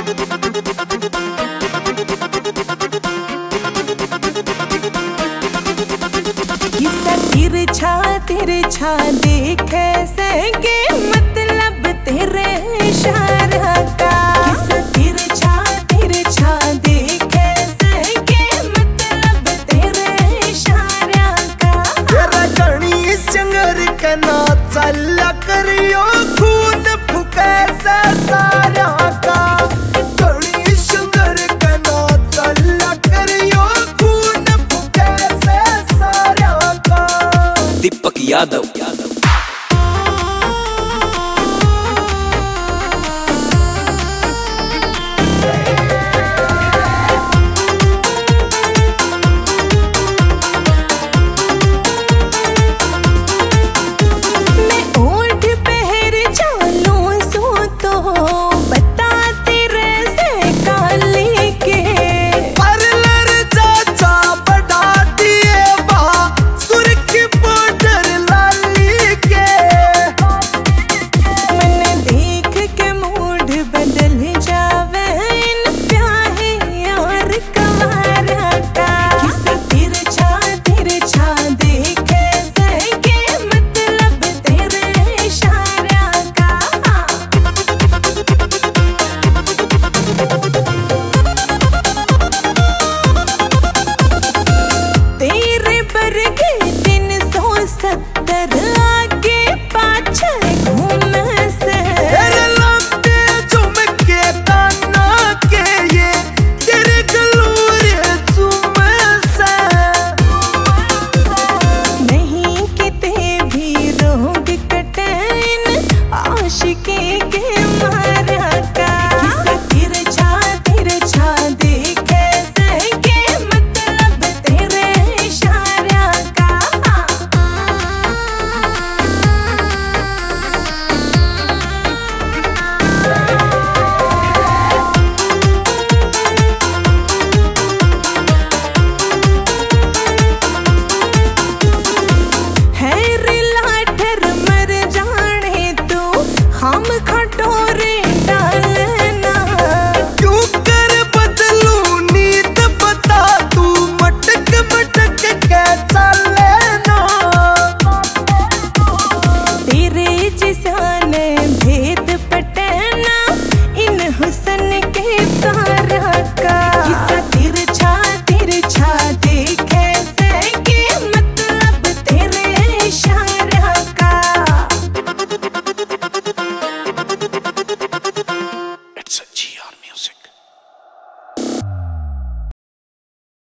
तिरछा देखे से के मतलब तेरे इशारा का। तिरछा देखे से के मतलब तेरे इशारा का। तेरा गणी संगर के ना चला करियो खून फुके से सारा का। गणी संगर के ना चला करियो खून फुके से सारा का। दीपक यादव। आगे पाछे घूमे से तेरे लगते झुमके काना के ये तेरे गलोरे चुमे से। नहीं किते भी रोग कटन आशिकी के मारा का। तिरछा देखे से के मतलब तेरे इशारा का। हम खटोरे डालना क्यों कर बदलू नींद बता तू मटक मटक के चलेना। तेरे जिसान भेद पटना इन हुसन के तारा का। तिरछा देखे से के मतलब तेरे इशारा का। It's a GR Music.